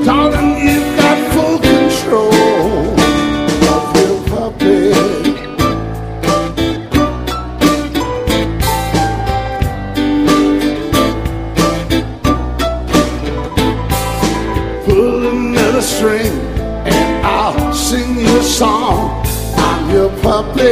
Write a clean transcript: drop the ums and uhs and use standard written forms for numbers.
Darling, you've got full control of your puppet. Pull another string and I'll sing you a song. I'm your puppet.